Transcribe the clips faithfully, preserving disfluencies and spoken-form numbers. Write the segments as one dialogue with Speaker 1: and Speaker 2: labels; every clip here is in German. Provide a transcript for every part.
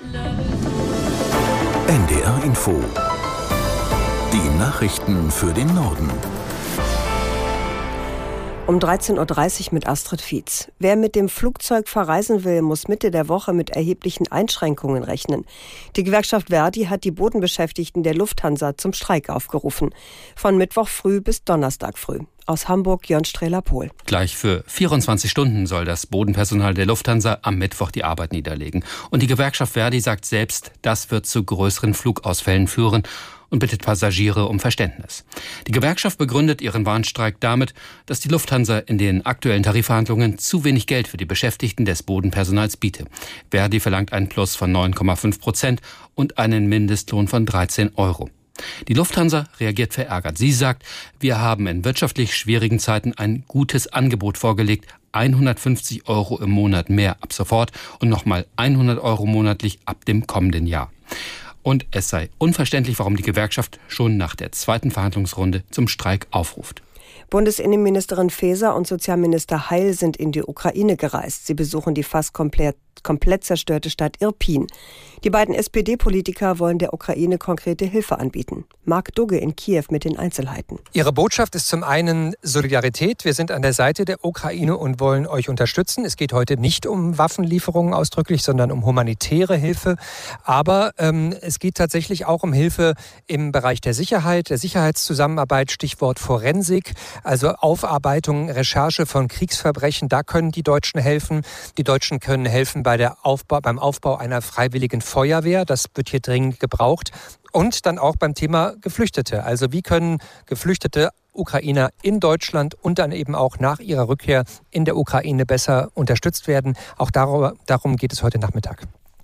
Speaker 1: N D R Info. Die Nachrichten für den Norden.
Speaker 2: Um dreizehn Uhr dreißig mit Astrid Fietz. Wer mit dem Flugzeug verreisen will, muss Mitte der Woche mit erheblichen Einschränkungen rechnen. Die Gewerkschaft Verdi hat die Bodenbeschäftigten der Lufthansa zum Streik aufgerufen. Von Mittwoch früh bis Donnerstag früh. Aus Hamburg Jörn Strehler-Pohl.
Speaker 3: Gleich für vierundzwanzig Stunden soll das Bodenpersonal der Lufthansa am Mittwoch die Arbeit niederlegen. Und die Gewerkschaft Verdi sagt selbst, das wird zu größeren Flugausfällen führen und bittet Passagiere um Verständnis. Die Gewerkschaft begründet ihren Warnstreik damit, dass die Lufthansa in den aktuellen Tarifverhandlungen zu wenig Geld für die Beschäftigten des Bodenpersonals biete. Verdi verlangt einen Plus von neun Komma fünf Prozent und einen Mindestlohn von dreizehn Euro. Die Lufthansa reagiert verärgert. Sie sagt, wir haben in wirtschaftlich schwierigen Zeiten ein gutes Angebot vorgelegt. hundertfünfzig Euro im Monat mehr ab sofort und nochmal hundert Euro monatlich ab dem kommenden Jahr. Und es sei unverständlich, warum die Gewerkschaft schon nach der zweiten Verhandlungsrunde zum Streik aufruft.
Speaker 2: Bundesinnenministerin Faeser und Sozialminister Heil sind in die Ukraine gereist. Sie besuchen die fast komplett, komplett zerstörte Stadt Irpin. Die beiden S P D-Politiker wollen der Ukraine konkrete Hilfe anbieten. Marc Dugge in Kiew mit den Einzelheiten.
Speaker 4: Ihre Botschaft ist zum einen Solidarität. Wir sind an der Seite der Ukraine und wollen euch unterstützen. Es geht heute nicht um Waffenlieferungen ausdrücklich, sondern um humanitäre Hilfe. Aber ähm, es geht tatsächlich auch um Hilfe im Bereich der Sicherheit, der Sicherheitszusammenarbeit, Stichwort Forensik. Also Aufarbeitung, Recherche von Kriegsverbrechen, da können die Deutschen helfen. Die Deutschen können helfen bei der Aufbau, beim Aufbau einer freiwilligen Feuerwehr. Das wird hier dringend gebraucht. Und dann auch beim Thema Geflüchtete. Also wie können Geflüchtete Ukrainer in Deutschland und dann eben auch nach ihrer Rückkehr in der Ukraine besser unterstützt werden? Auch darum, darum geht es heute Nachmittag.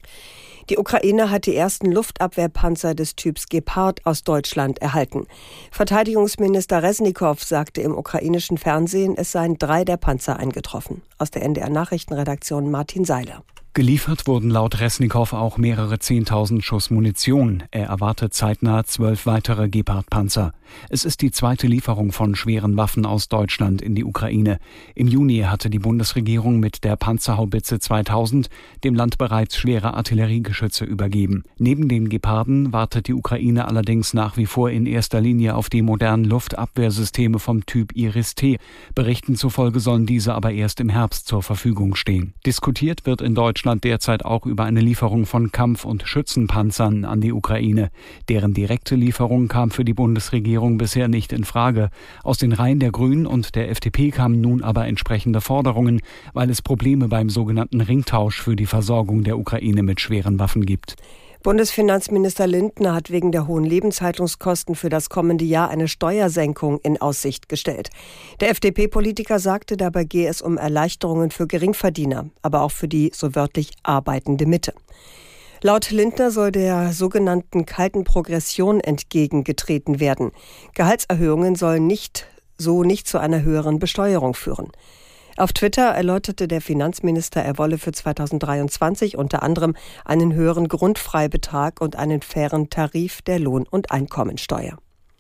Speaker 2: Die Ukraine hat die ersten Luftabwehrpanzer des Typs Gepard aus Deutschland erhalten. Verteidigungsminister Resnikow sagte im ukrainischen Fernsehen, es seien drei der Panzer eingetroffen. Aus der N D R-Nachrichtenredaktion Martin Seiler.
Speaker 5: Geliefert wurden laut Resnikow auch mehrere zehntausend Schuss Munition. Er erwartet zeitnah zwölf weitere Gepard-Panzer. Es ist die zweite Lieferung von schweren Waffen aus Deutschland in die Ukraine. Im Juni hatte die Bundesregierung mit der Panzerhaubitze zweitausend dem Land bereits schwere Artilleriegeschütze übergeben. Neben den Geparden wartet die Ukraine allerdings nach wie vor in erster Linie auf die modernen Luftabwehrsysteme vom Typ Iris-T. Berichten zufolge sollen diese aber erst im Herbst zur Verfügung stehen. Diskutiert wird in Deutschland derzeit auch über eine Lieferung von Kampf- und Schützenpanzern an die Ukraine. Deren direkte Lieferung kam für die Bundesregierung bisher nicht in Frage. Aus den Reihen der Grünen und der F D P kamen nun aber entsprechende Forderungen, weil es Probleme beim sogenannten Ringtausch für die Versorgung der Ukraine mit schweren Waffen gibt.
Speaker 2: Bundesfinanzminister Lindner hat wegen der hohen Lebenshaltungskosten für das kommende Jahr eine Steuersenkung in Aussicht gestellt. Der F D P-Politiker sagte, dabei gehe es um Erleichterungen für Geringverdiener, aber auch für die so wörtlich arbeitende Mitte. Laut Lindner soll der sogenannten kalten Progression entgegengetreten werden. Gehaltserhöhungen sollen nicht, so nicht zu einer höheren Besteuerung führen. Auf Twitter erläuterte der Finanzminister, er wolle für zweitausenddreiundzwanzig unter anderem einen höheren Grundfreibetrag und einen fairen Tarif der Lohn- und Einkommensteuer.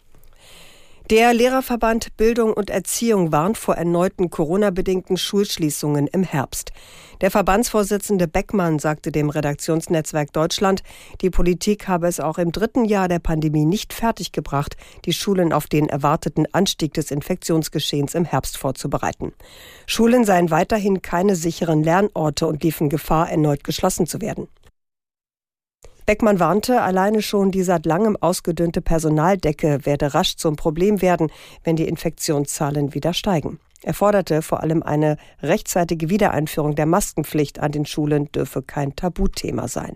Speaker 2: Der Lehrerverband Bildung und Erziehung warnt vor erneuten Corona-bedingten Schulschließungen im Herbst. Der Verbandsvorsitzende Beckmann sagte dem Redaktionsnetzwerk Deutschland, die Politik habe es auch im dritten Jahr der Pandemie nicht fertiggebracht, die Schulen auf den erwarteten Anstieg des Infektionsgeschehens im Herbst vorzubereiten. Schulen seien weiterhin keine sicheren Lernorte und liefen Gefahr, erneut geschlossen zu werden. Beckmann warnte, alleine schon die seit langem ausgedünnte Personaldecke werde rasch zum Problem werden, wenn die Infektionszahlen wieder steigen. Er forderte vor allem eine rechtzeitige Wiedereinführung der Maskenpflicht an den Schulen dürfe kein Tabuthema sein.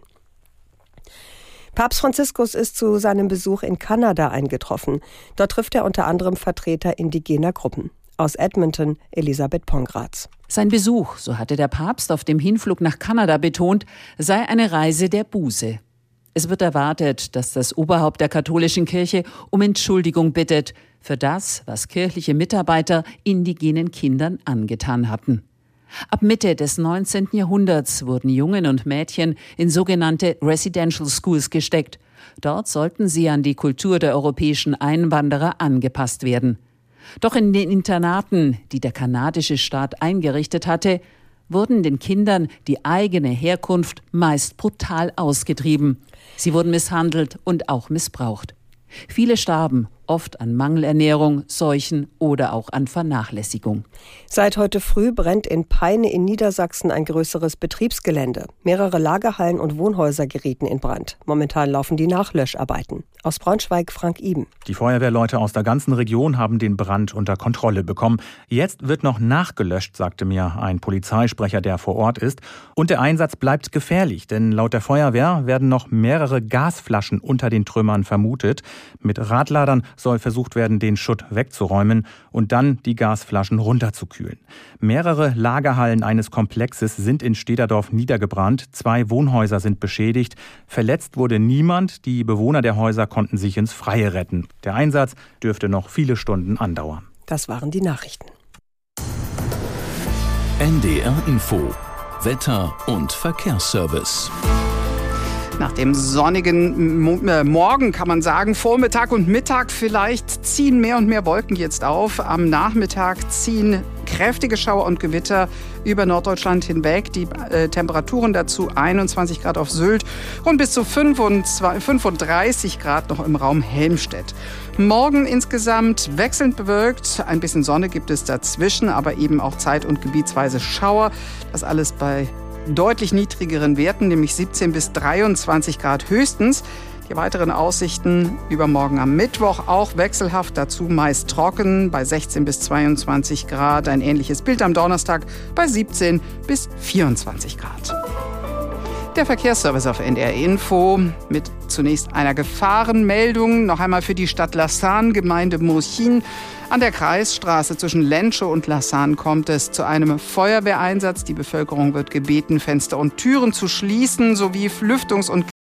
Speaker 2: Papst Franziskus ist zu seinem Besuch in Kanada eingetroffen. Dort trifft er unter anderem Vertreter indigener Gruppen. Aus Edmonton, Elisabeth Pongratz.
Speaker 6: Sein Besuch, so hatte der Papst auf dem Hinflug nach Kanada betont, sei eine Reise der Buße. Es wird erwartet, dass das Oberhaupt der katholischen Kirche um Entschuldigung bittet für das, was kirchliche Mitarbeiter indigenen Kindern angetan hatten. Ab Mitte des neunzehnten Jahrhunderts wurden Jungen und Mädchen in sogenannte Residential Schools gesteckt. Dort sollten sie an die Kultur der europäischen Einwanderer angepasst werden. Doch in den Internaten, die der kanadische Staat eingerichtet hatte, wurden den Kindern die eigene Herkunft meist brutal ausgetrieben. Sie wurden misshandelt und auch missbraucht. Viele starben, oft an Mangelernährung, Seuchen oder auch an Vernachlässigung.
Speaker 2: Seit heute früh brennt in Peine in Niedersachsen ein größeres Betriebsgelände. Mehrere Lagerhallen und Wohnhäuser gerieten in Brand. Momentan laufen die Nachlöscharbeiten. Aus Braunschweig Frank Iben.
Speaker 7: Die Feuerwehrleute aus der ganzen Region haben den Brand unter Kontrolle bekommen. Jetzt wird noch nachgelöscht, sagte mir ein Polizeisprecher, der vor Ort ist. Und der Einsatz bleibt gefährlich, denn laut der Feuerwehr werden noch mehrere Gasflaschen unter den Trümmern vermutet. Mit Radladern soll versucht werden, den Schutt wegzuräumen und dann die Gasflaschen runterzukühlen. Mehrere Lagerhallen eines Komplexes sind in Stederdorf niedergebrannt. Zwei Wohnhäuser sind beschädigt. Verletzt wurde niemand. Die Bewohner der Häuser konnten sich ins Freie retten. Der Einsatz dürfte noch viele Stunden andauern.
Speaker 2: Das waren die Nachrichten.
Speaker 1: N D R Info. Wetter und Verkehrsservice.
Speaker 8: Nach dem sonnigen Morgen kann man sagen, Vormittag und Mittag vielleicht ziehen mehr und mehr Wolken jetzt auf. Am Nachmittag ziehen kräftige Schauer und Gewitter über Norddeutschland hinweg. Die äh, Temperaturen dazu einundzwanzig Grad auf Sylt und bis zu fünfunddreißig Grad noch im Raum Helmstedt. Morgen insgesamt wechselnd bewölkt. Ein bisschen Sonne gibt es dazwischen, aber eben auch zeit- und gebietsweise Schauer. Das alles bei deutlich niedrigeren Werten, nämlich siebzehn bis dreiundzwanzig Grad höchstens. Die weiteren Aussichten übermorgen am Mittwoch auch wechselhaft, dazu meist trocken bei sechzehn bis zweiundzwanzig Grad. Ein ähnliches Bild am Donnerstag bei siebzehn bis vierundzwanzig Grad. Der Verkehrsservice auf N D R Info mit zunächst einer Gefahrenmeldung. Noch einmal für die Stadt Lassan, Gemeinde Murchin. An der Kreisstraße zwischen Lenschow und Lassan kommt es zu einem Feuerwehreinsatz. Die Bevölkerung wird gebeten, Fenster und Türen zu schließen sowie Lüftungs- und